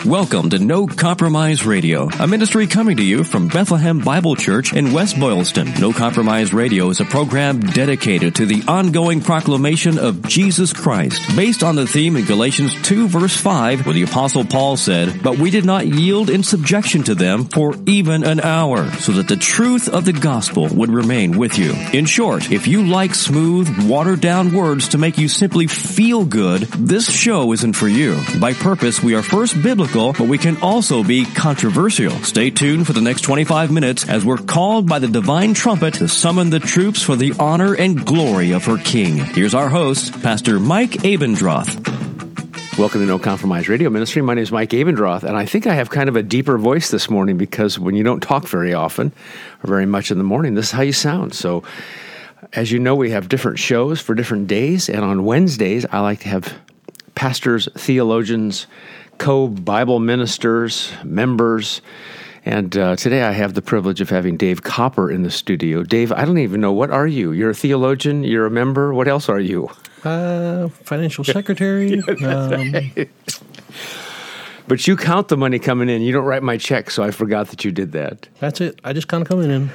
Welcome to No Compromise Radio, a ministry coming to you from Bethlehem Bible Church in West Boylston. No Compromise Radio is a program dedicated to the ongoing proclamation of Jesus Christ, based on the theme in Galatians 2 verse 5, where the Apostle Paul said, "But we did not yield in subjection to them for even an hour, so that the truth of the gospel would remain with you." In short, if you like smooth, watered-down words to make you simply feel good, this show isn't for you. By purpose, we are first biblical, but we can also be controversial. Stay tuned for the next 25 minutes as we're called by the divine trumpet to summon the troops for the honor and glory of her King. Here's our host, Pastor Mike Abendroth. Welcome to No Compromise Radio Ministry. My name is Mike Abendroth, and I think I have kind of a deeper voice this morning because when you don't talk very often or very much in the morning, this is how you sound. So, as you know, we have different shows for different days, and on Wednesdays, I like to have pastors, theologians, co-Bible ministers, members, and today I have the privilege of having Dave Copper in the studio. Dave, I don't even know, what are you? You're a theologian? You're a member? What else are you? Financial secretary. Right. But you count the money coming in. You don't write my check, so I forgot that you did that. That's it. I just kind of come in.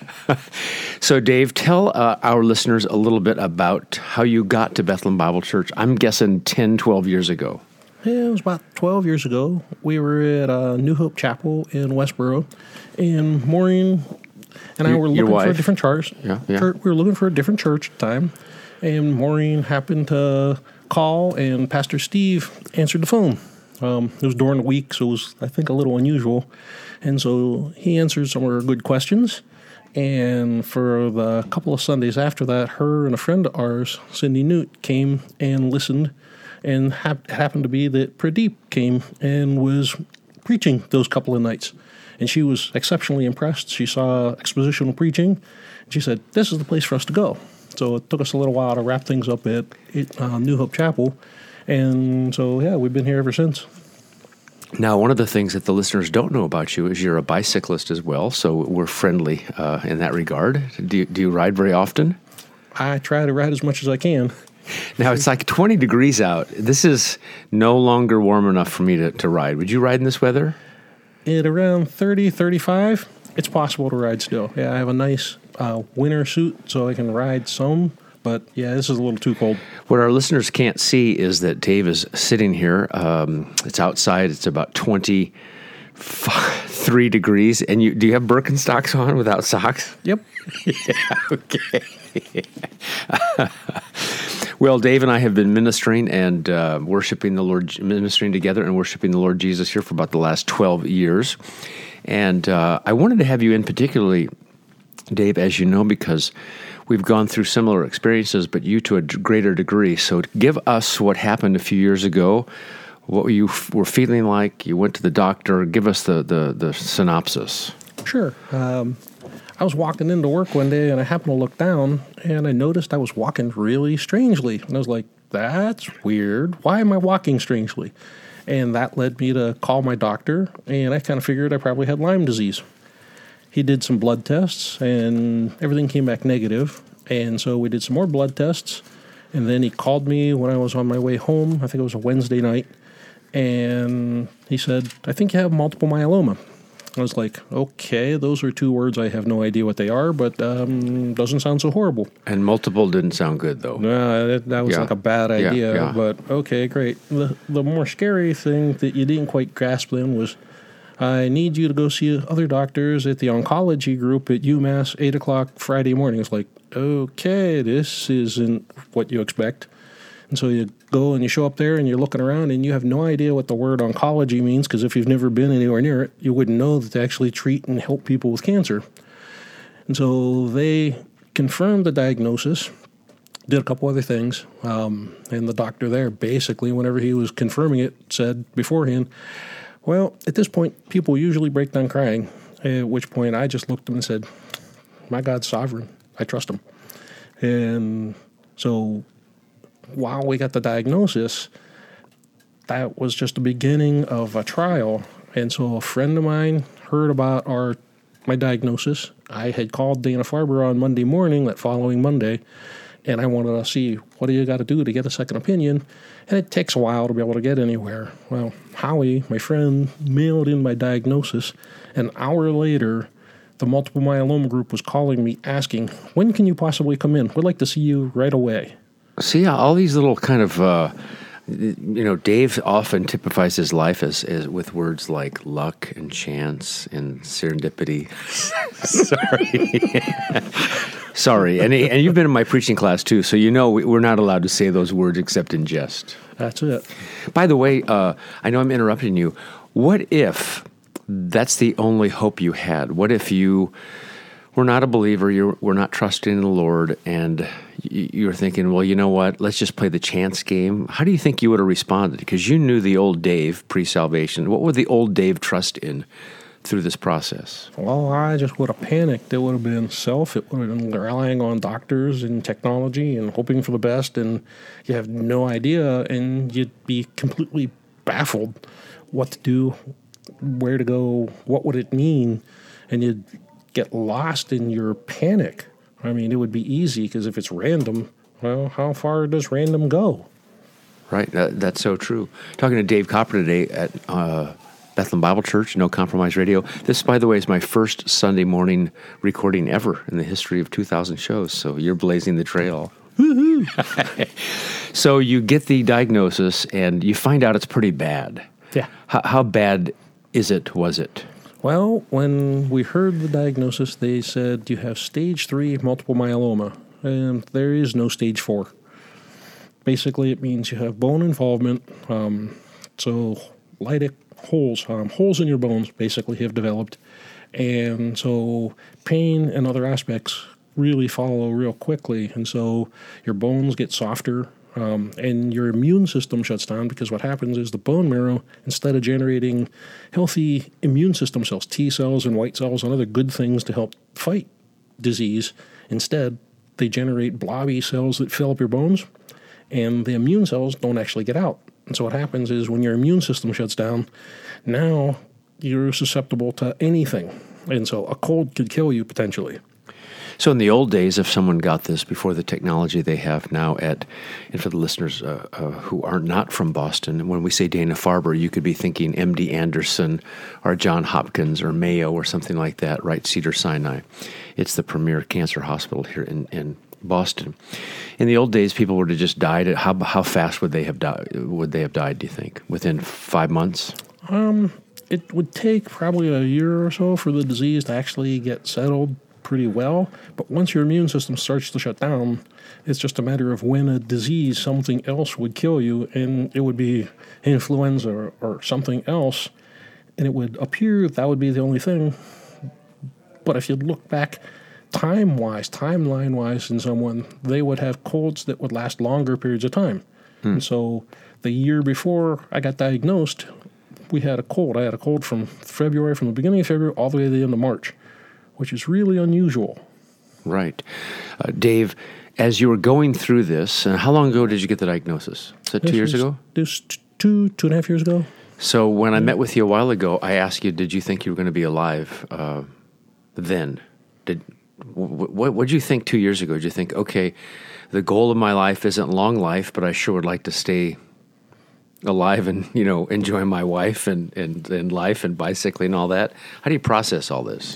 So, Dave, tell our listeners a little bit about how you got to Bethlehem Bible Church. I'm guessing 10, 12 years ago. Yeah, it was about 12 years ago. We were at New Hope Chapel in Westboro, and Maureen and I were looking for a different church. Yeah. We were looking for a different church at the time, and Maureen happened to call, and Pastor Steve answered the phone. It was during the week, so it was, I think, a little unusual. And so he answered some of her good questions. And for the couple of Sundays after that, her and a friend of ours, Cindy Newt, came and listened. And happened to be that Pradeep came and was preaching those couple of nights. And she was exceptionally impressed. She saw expositional preaching. And she said, "This is the place for us to go." So it took us a little while to wrap things up at New Hope Chapel. And so, yeah, we've been here ever since. Now, one of the things that the listeners don't know about you is you're a bicyclist as well, so we're friendly in that regard. Do you ride very often? I try to ride as much as I can. Now, it's like 20 degrees out. This is no longer warm enough for me to ride. Would you ride in this weather? At around 30, 35, it's possible to ride still. Yeah, I have a nice winter suit, so I can ride some. But, yeah, this is a little too cold. What our listeners can't see is that Dave is sitting here. It's outside. It's about 23 degrees. And do you have Birkenstocks on without socks? Yep. Yeah, okay. Well, Dave and I have been ministering and worshiping the Lord, ministering together and worshiping the Lord Jesus here for about the last 12 years. And I wanted to have you in particularly, Dave, as you know, because we've gone through similar experiences, but you to a greater degree. So give us what happened a few years ago, what you were feeling like. You went to the doctor. Give us the synopsis. Sure. I was walking into work one day, and I happened to look down, and I noticed I was walking really strangely. And I was like, that's weird. Why am I walking strangely? And that led me to call my doctor, and I kind of figured I probably had Lyme disease. He did some blood tests, and everything came back negative. And so we did some more blood tests, and then he called me when I was on my way home. I think it was a Wednesday night. And he said, "I think you have multiple myeloma." I was like, okay, those are two words. I have no idea what they are, but doesn't sound so horrible. And multiple didn't sound good, though. That was like a bad idea, yeah. But okay, great. The more scary thing that you didn't quite grasp then was, I need you to go see other doctors at the oncology group at UMass, 8 o'clock Friday morning. It's like, okay, this isn't what you expect. And so you go and you show up there and you're looking around and you have no idea what the word oncology means, because if you've never been anywhere near it, you wouldn't know that they actually treat and help people with cancer. And so they confirmed the diagnosis, did a couple other things, and the doctor there basically, whenever he was confirming it, said beforehand, well, at this point, people usually break down crying, at which point I just looked at him and said, my God's sovereign. I trust him. And so while we got the diagnosis, that was just the beginning of a trial. And so a friend of mine heard about my diagnosis. I had called Dana-Farber on Monday morning, that following Monday, And I wanted to see, what do you got to do to get a second opinion? And it takes a while to be able to get anywhere. Well, Howie, my friend, mailed in my diagnosis. An hour later, the multiple myeloma group was calling me asking, when can you possibly come in? We'd like to see you right away. See, all these little kind of, Dave often typifies his life as with words like luck and chance and serendipity. Sorry. And you've been in my preaching class too, so we're not allowed to say those words except in jest. That's it. By the way, I know I'm interrupting you. What if that's the only hope you had? What if you were not a believer, we're not trusting in the Lord, and you're thinking, well, you know what, let's just play the chance game? How do you think you would have responded? Because you knew the old Dave pre-salvation. What would the old Dave trust in through this process? Well, I just would have panicked. It would have been self. It would have been relying on doctors and technology and hoping for the best, and you have no idea, and you'd be completely baffled what to do, where to go, what would it mean, and you'd get lost in your panic. I mean, it would be easy because if it's random, well, how far does random go? Right. That's so true. Talking to Dave Copper today at Bethlehem Bible Church, No Compromise Radio. This, by the way, is my first Sunday morning recording ever in the history of 2,000 shows, so you're blazing the trail. Woohoo! So you get the diagnosis, and you find out it's pretty bad. Yeah. How bad was it? Well, when we heard the diagnosis, they said you have stage 3 multiple myeloma, and there is no stage 4. Basically, it means you have bone involvement, so lytic holes in your bones basically have developed, and so pain and other aspects really follow real quickly, and so your bones get softer, and your immune system shuts down, because what happens is the bone marrow, instead of generating healthy immune system cells, T cells and white cells and other good things to help fight disease, instead they generate blobby cells that fill up your bones, and the immune cells don't actually get out. And so what happens is when your immune system shuts down, now you're susceptible to anything. And so a cold could kill you potentially. So in the old days, if someone got this before the technology they have now and for the listeners who are not from Boston, when we say Dana-Farber, you could be thinking MD Anderson or John Hopkins or Mayo or something like that, right? Cedars-Sinai. It's the premier cancer hospital here in Boston. In the old days, people would have just died. How fast would they have died? Do you think within 5 months? It would take probably a year or so for the disease to actually get settled pretty well. But once your immune system starts to shut down, it's just a matter of when a disease, something else would kill you, and it would be influenza or something else, and it would appear that would be the only thing. But if you look back timeline-wise in someone, they would have colds that would last longer periods of time. And so the year before I got diagnosed, we had a cold. I had a cold from the beginning of February all the way to the end of March, which is really unusual. Right. Dave, as you were going through this, and how long ago did you get the diagnosis? Is that 2 years ago? This 2.5 years ago. So when I met with you a while ago, I asked you, did you think you were going to be alive then? What did you think 2 years ago? Did you think, okay, the goal of my life isn't long life, but I sure would like to stay alive and, enjoy my wife and life and bicycling and all that? How do you process all this?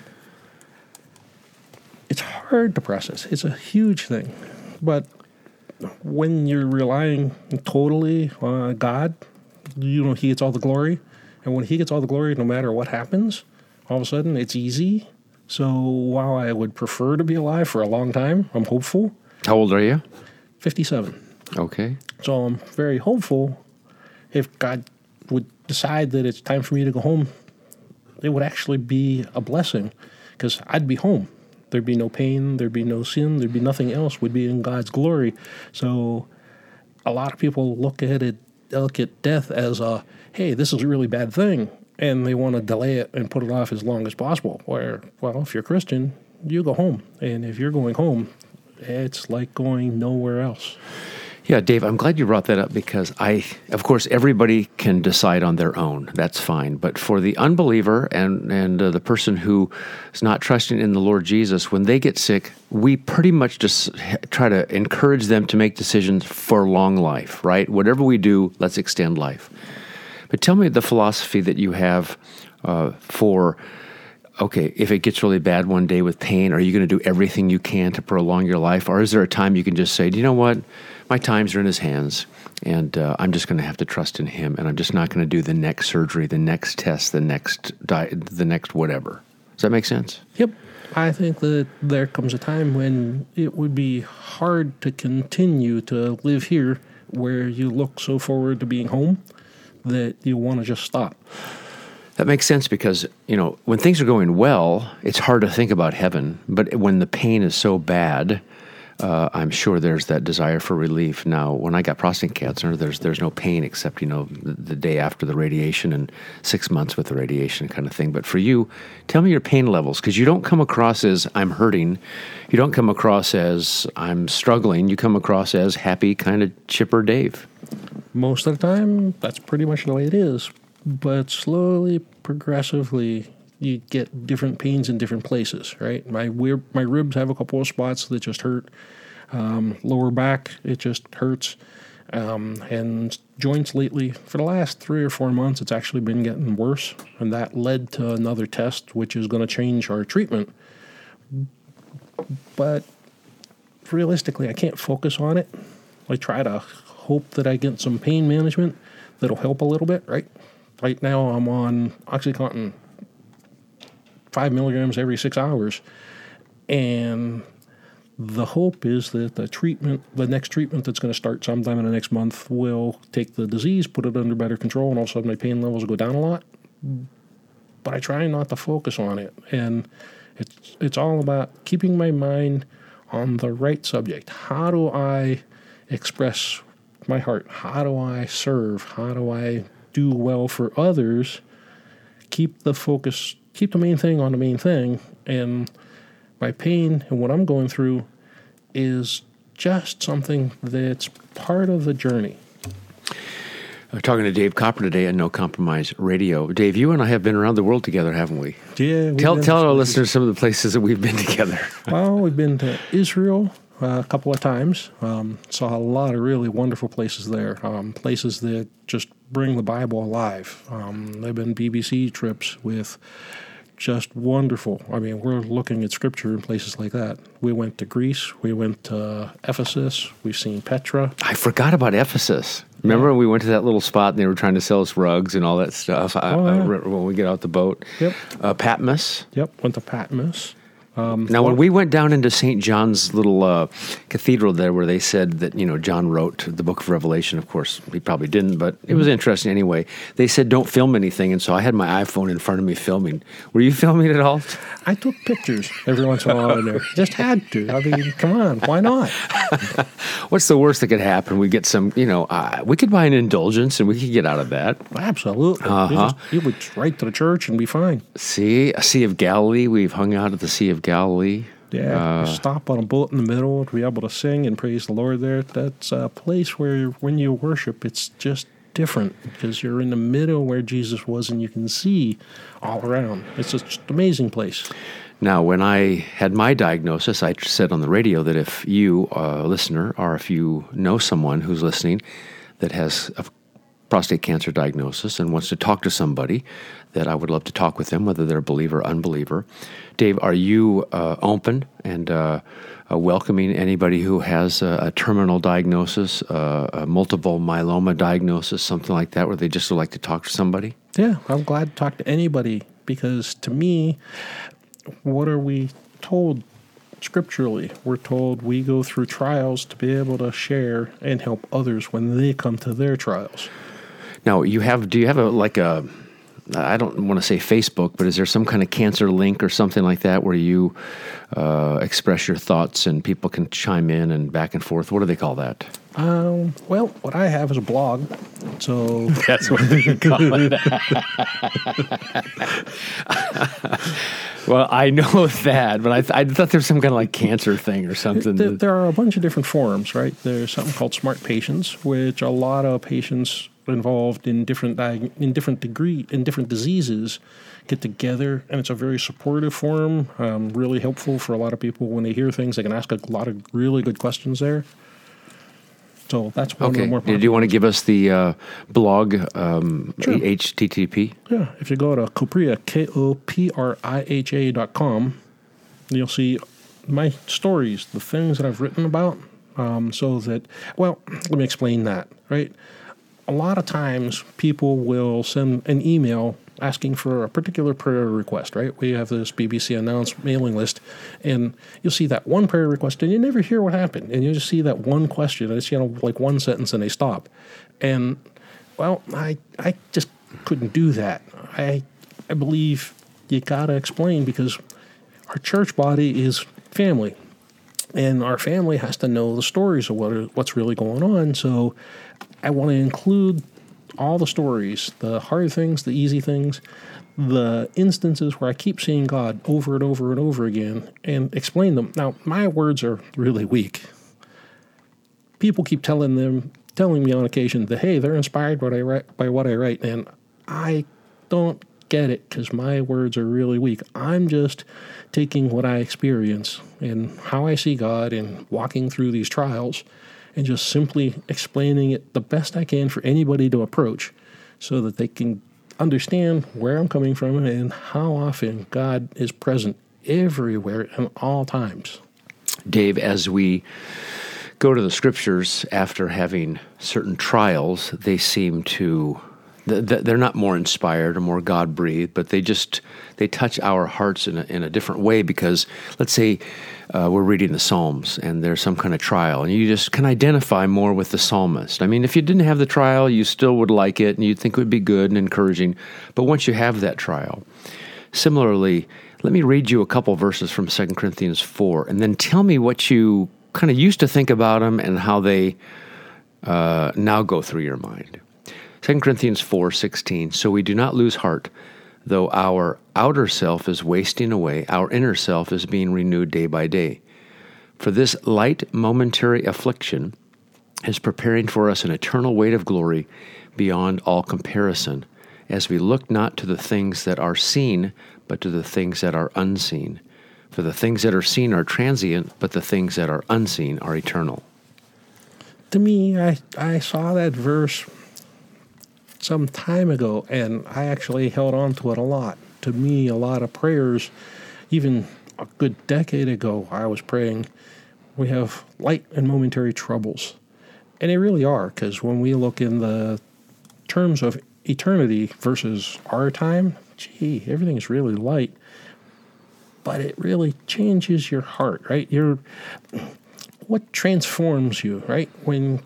It's hard to process. It's a huge thing. But when you're relying totally on God, He gets all the glory. And when He gets all the glory, no matter what happens, all of a sudden it's easy. So while I would prefer to be alive for a long time, I'm hopeful. How old are you? 57. Okay. So I'm very hopeful if God would decide that it's time for me to go home, it would actually be a blessing, because I'd be home. There'd be no pain, there'd be no sin, there'd be nothing else. We'd be in God's glory. So a lot of people look at death as hey, this is a really bad thing, and they want to delay it and put it off as long as possible. Where, well, if you're Christian, you go home. And if you're going home, it's like going nowhere else. Yeah, Dave, I'm glad you brought that up because of course, everybody can decide on their own. That's fine. But for the unbeliever and the person who is not trusting in the Lord Jesus, when they get sick, we pretty much just try to encourage them to make decisions for long life, right? Whatever we do, let's extend life. But tell me the philosophy that you have for, okay, if it gets really bad one day with pain, are you going to do everything you can to prolong your life? Or is there a time you can just say, you know what? My times are in his hands, and I'm just going to have to trust in him, and I'm just not going to do the next surgery, the next test, the next whatever. Does that make sense? Yep. I think that there comes a time when it would be hard to continue to live here where you look so forward to being home that you want to just stop. That makes sense because, when things are going well, it's hard to think about heaven. But when the pain is so bad, I'm sure there's that desire for relief. Now, when I got prostate cancer, there's no pain except, the day after the radiation and 6 months with the radiation kind of thing. But for you, tell me your pain levels, because you don't come across as I'm hurting. You don't come across as I'm struggling. You come across as happy, kind of chipper Dave. Most of the time, that's pretty much the way it is. But slowly, progressively, you get different pains in different places, right? My ribs have a couple of spots that just hurt. Lower back, it just hurts. And joints lately, for the last 3 or 4 months, it's actually been getting worse. And that led to another test, which is going to change our treatment. But realistically, I can't focus on it. I try to hope that I get some pain management that'll help a little bit, right? Right now, I'm on OxyContin 5 milligrams every 6 hours. And the hope is that the next treatment that's going to start sometime in the next month will take the disease, put it under better control, and all of a sudden my pain levels will go down a lot. But I try not to focus on it. And it's all about keeping my mind on the right subject. How do I express my heart? How do I serve? How do I do well for others? Keep the focus, keep the main thing on the main thing. And my pain and what I'm going through is just something that's part of the journey. I'm talking to Dave Copper today on No Compromise Radio. Dave, you and I have been around the world together, haven't we? Yeah. Tell our listeners some of the places that we've been together. Well, we've been to Israel a couple of times. Saw a lot of really wonderful places there. Places that just bring the Bible alive. They've been BBC trips with just wonderful. I mean, we're looking at scripture in places like that. We went to Greece. We went to Ephesus. We've seen Petra. I forgot about Ephesus. Remember when we went to that little spot and they were trying to sell us rugs and all that stuff when we get out the boat? Yep. Patmos. Yep, went to Patmos. Now, when we went down into St. John's little cathedral there where they said that, John wrote the book of Revelation, of course, he probably didn't, but it was interesting anyway. They said, don't film anything, and so I had my iPhone in front of me filming. Were you filming at all? I took pictures every once in a while in there. Just had to. I mean, come on, why not? What's the worst that could happen? We get some, we could buy an indulgence and we could get out of that. Absolutely. You would right to the church and be fine. See, a Sea of Galilee. We've hung out at the Sea of Galilee. Yeah, stop on a boat in the middle to be able to sing and praise the Lord there. That's a place where when you worship, it's just different because you're in the middle where Jesus was and you can see all around. It's just an amazing place. Now, when I had my diagnosis, I said on the radio that if you, a listener, or if you know someone who's listening that has a prostate cancer diagnosis and wants to talk to somebody, that I would love to talk with them, whether they're a believer or unbeliever. Dave, are you open and welcoming anybody who has a terminal diagnosis, a multiple myeloma diagnosis, something like that, where they just would like to talk to somebody? Yeah, I'm glad to talk to anybody because to me, what are we told scripturally? We're told we go through trials to be able to share and help others when they come to their trials. Now, do you have I don't want to say Facebook, but is there some kind of cancer link or something like that where you express your thoughts and people can chime in and back and forth? What do they call that? Well, what I have is a blog, so That's what they call it. Well, I know that, but I thought there was some kind of like cancer thing or something. There are a bunch of different forums, right? There's something called Smart Patients, which a lot of patients involved in different diseases get together, and it's a very supportive forum, really helpful for a lot of people when they hear things. They can ask a lot of really good questions there. So that's one of the more popular. Do you want to give us the blog, Sure. HTTP? Yeah, if you go to Kopriha, KOPRIHA.com, you'll see my stories, the things that I've written about, so that, well, let me explain that, right? A lot of times people will send an email asking for a particular prayer request, right? We have this BBC Announced mailing list, and you'll see that one prayer request, and you never hear what happened, and you just see that one question, and it's, like one sentence, and they stop. And, well, I just couldn't do that. I believe you got to explain, because our church body is family, and our family has to know the stories of what's really going on, so I want to include all the stories, the hard things, the easy things, the instances where I keep seeing God over and over and over again, and explain them. Now, my words are really weak. People keep telling me on occasion that, hey, they're inspired by what I write, and I don't get it because my words are really weak. I'm just taking what I experience and how I see God and walking through these trials, and just simply explaining it the best I can for anybody to approach so that they can understand where I'm coming from and how often God is present everywhere and all times. Dave, as we go to the scriptures after having certain trials, they seem to, they're not more inspired or more God-breathed, but they touch our hearts in a different way, because let's say we're reading the Psalms and there's some kind of trial, and you just can identify more with the psalmist. I mean, if you didn't have the trial, you still would like it and you'd think it would be good and encouraging, but once you have that trial. Similarly, let me read you a couple verses from 2 Corinthians 4, and then tell me what you kind of used to think about them and how they now go through your mind. 2 Corinthians 4:16, so we do not lose heart. Though our outer self is wasting away, our inner self is being renewed day by day. For this light momentary affliction is preparing for us an eternal weight of glory beyond all comparison, as we look not to the things that are seen, but to the things that are unseen. For the things that are seen are transient, but the things that are unseen are eternal. To me, I saw that verse some time ago, and I actually held on to it a lot. To me, a lot of prayers, even a good decade ago, I was praying, we have light and momentary troubles. And they really are, because when we look in the terms of eternity versus our time, gee, everything's really light. But it really changes your heart, right? What transforms you, right? When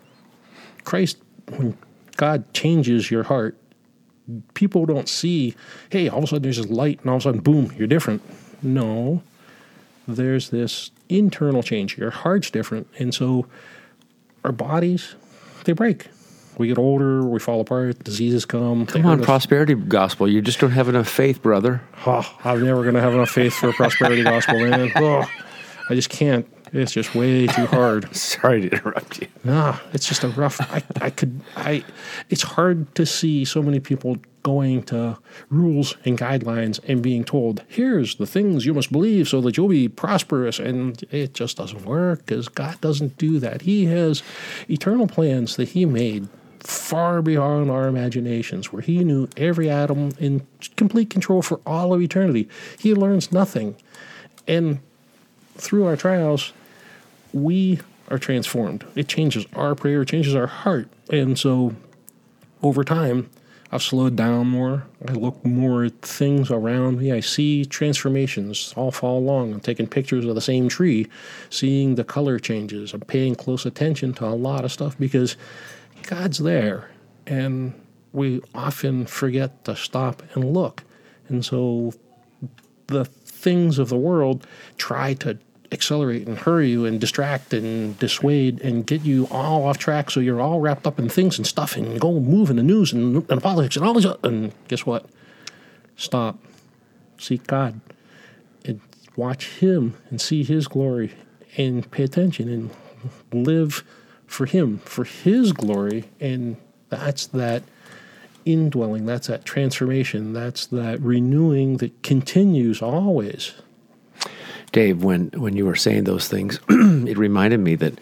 God changes your heart, people don't see, hey, all of a sudden there's this light and all of a sudden, boom, you're different. No, there's this internal change. Your heart's different. And so our bodies, they break. We get older, we fall apart, diseases come. Come on, prosperity gospel. You just don't have enough faith, brother. Oh, I'm never going to have enough faith for a prosperity gospel, man. Oh, I just can't. It's just way too hard. Sorry to interrupt you. Nah, it's just a rough. It's hard to see so many people going to rules and guidelines and being told, here's the things you must believe so that you'll be prosperous. And it just doesn't work, because God doesn't do that. He has eternal plans that He made far beyond our imaginations, where He knew every atom in complete control for all of eternity. He learns nothing. And through our trials, we are transformed. It changes our prayer, it changes our heart. And so over time, I've slowed down more. I look more at things around me. I see transformations all fall along. I'm taking pictures of the same tree, seeing the color changes. I'm paying close attention to a lot of stuff because God's there. And we often forget to stop and look. And so the things of the world try to accelerate and hurry you and distract and dissuade and get you all off track so you're all wrapped up in things and stuff and you go move in the news and politics and all this. And guess what? Stop. Seek God. And watch Him and see His glory and pay attention and live for Him, for His glory. And that's that indwelling, that's that transformation, that's that renewing that continues always. Dave, when you were saying those things, it reminded me that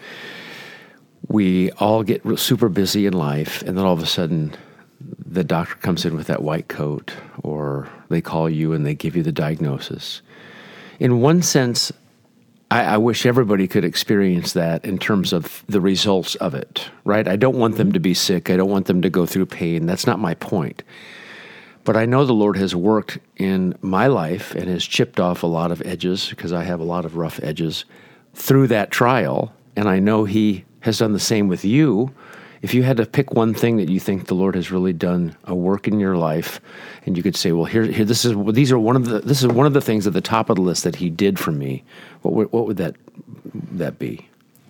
we all get super busy in life, and then all of a sudden the doctor comes in with that white coat, or they call you and they give you the diagnosis. In one sense, I wish everybody could experience that in terms of the results of it, right? I don't want them to be sick. I don't want them to go through pain. That's not my point. But I know the Lord has worked in my life and has chipped off a lot of edges, because I have a lot of rough edges, through that trial. And I know He has done the same with you. If you had to pick one thing that you think the Lord has really done a work in your life, and you could say, well, this is one of the things at the top of the list that He did for me, what would that be?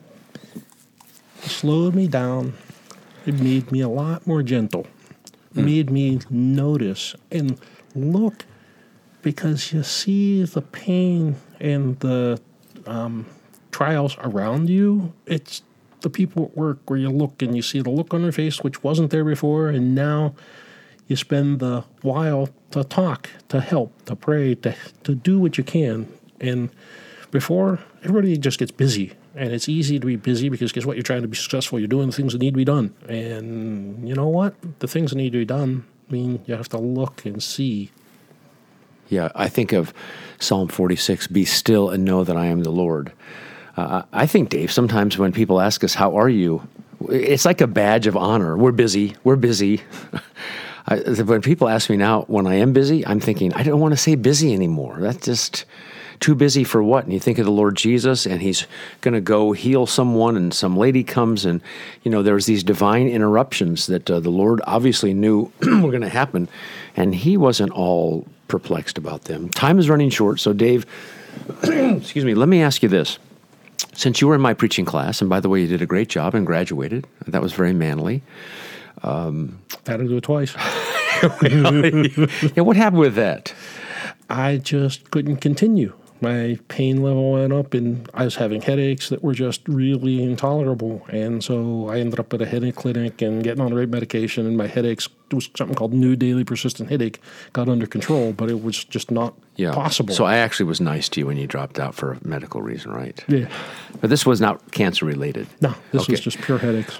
It slowed me down. It made me a lot more gentle. Made me notice and look, because you see the pain and the trials around you. It's the people at work where you look and you see the look on their face, which wasn't there before, and now you spend the while to talk, to help, to pray, to do what you can. And before, everybody just gets busy. And it's easy to be busy because guess what? You're trying to be successful. You're doing the things that need to be done. And you know what? The things that need to be done mean you have to look and see. Yeah, I think of Psalm 46, be still and know that I am the Lord. I think, Dave, sometimes when people ask us, how are you? It's like a badge of honor. We're busy. We're busy. When people ask me now, when I am busy, I'm thinking, I don't want to say busy anymore. That's just too busy for what? And you think of the Lord Jesus, and He's going to go heal someone, and some lady comes, and there's these divine interruptions that the Lord obviously knew were going to happen, and He wasn't all perplexed about them. Time is running short, so Dave, excuse me, let me ask you this. Since you were in my preaching class, and by the way, you did a great job and graduated, that was very manly. Had to do it twice. Yeah, what happened with that? I just couldn't continue. My pain level went up, and I was having headaches that were just really intolerable. And so I ended up at a headache clinic and getting on the right medication, and my headaches, it was something called new daily persistent headache, got under control, but it was just not possible. So I actually was nice to you when you dropped out for a medical reason, right? Yeah. But this was not cancer related. No, this was just pure headaches.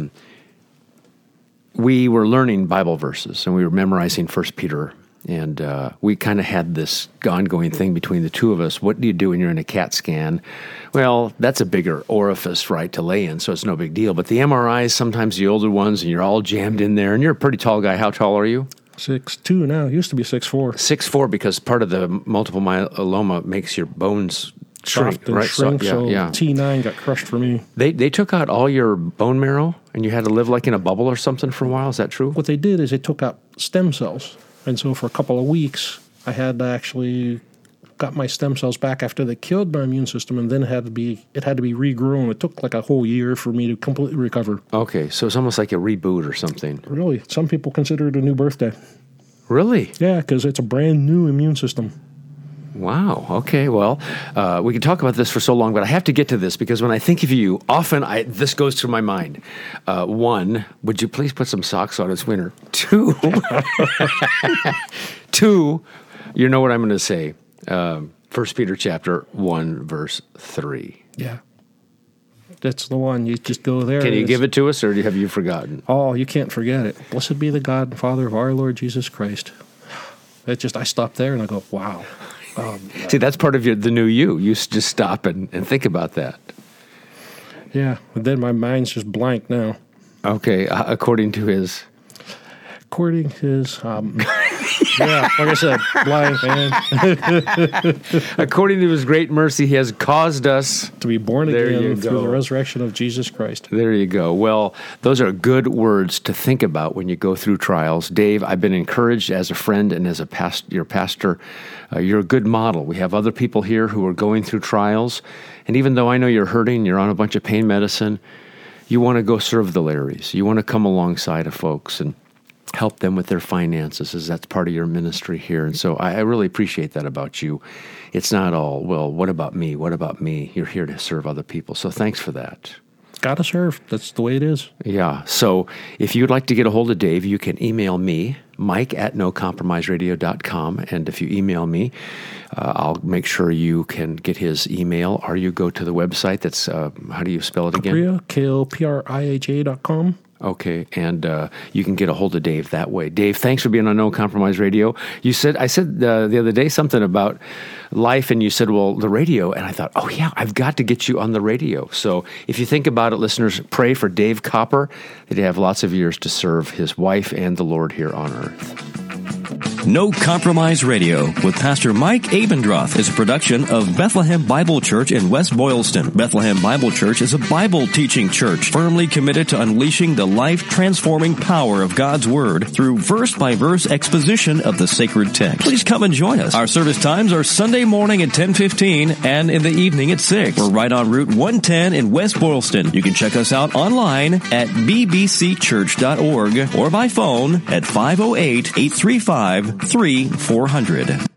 We were learning Bible verses, and we were memorizing 1 Peter. And we kind of had this ongoing thing between the two of us. What do you do when you're in a CAT scan? Well, that's a bigger orifice, right, to lay in, so it's no big deal. But the MRIs, sometimes the older ones, and you're all jammed in there. And you're a pretty tall guy. How tall are you? 6'2" now. Used to be 6'4". 6'4", because part of the multiple myeloma makes your bones shrink, soft and right? Shrink, so T9 got crushed for me. They took out all your bone marrow, and you had to live like in a bubble or something for a while. Is that true? What they did is they took out stem cells. And so for a couple of weeks, I had to actually got my stem cells back after they killed my immune system, and then it had to be regrown. It took like a whole year for me to completely recover. Okay, so it's almost like a reboot or something. Really, some people consider it a new birthday. Really? Yeah, because it's a brand new immune system. Wow. Okay. Well, we could talk about this for so long, but I have to get to this because when I think of you, often this goes through my mind. One, would you please put some socks on? It's winter. Two, you know what I'm going to say. 1 Peter chapter 1, verse 3. Yeah. That's the one. You just go there. Can you give it to us, or have you forgotten? Oh, you can't forget it. Blessed be the God and Father of our Lord Jesus Christ. I stop there and I go, wow. See, that's part of the new you. You just stop and think about that. Yeah, but then my mind's just blank now. Okay, according to his... According to his... Yeah, like I said, blind man. According to his great mercy, he has caused us To be born There you again through go. the resurrection of Jesus Christ. There you go. Well, those are good words to think about when you go through trials. Dave, I've been encouraged as a friend and as your pastor. You're a good model. We have other people here who are going through trials. And even though I know you're hurting, you're on a bunch of pain medicine, you want to go serve the Larrys. You want to come alongside of folks and help them with their finances, as that's part of your ministry here. And so I really appreciate that about you. It's not all, well, what about me? What about me? You're here to serve other people. So thanks for that. Gotta serve. That's the way it is. Yeah. So if you'd like to get a hold of Dave, you can email me, mike@nocompromiseradio.com. And if you email me, I'll make sure you can get his email, or you go to the website. That's, how do you spell it again? Kapria, KLPRIHA.com. Okay, and you can get a hold of Dave that way. Dave, thanks for being on No Compromise Radio. I said the other day something about life, and you said, well, the radio, and I thought, oh yeah, I've got to get you on the radio. So if you think about it, listeners, pray for Dave Copper, that he have lots of years to serve his wife and the Lord here on earth. No Compromise Radio with Pastor Mike Abendroth is a production of Bethlehem Bible Church in West Boylston. Bethlehem Bible Church is a Bible teaching church firmly committed to unleashing the life-transforming power of God's Word through verse-by-verse exposition of the sacred text. Please come and join us. Our service times are Sunday morning at 10:15 and in the evening at 6. We're right on Route 110 in West Boylston. You can check us out online at bbcchurch.org or by phone at 508-835-3400.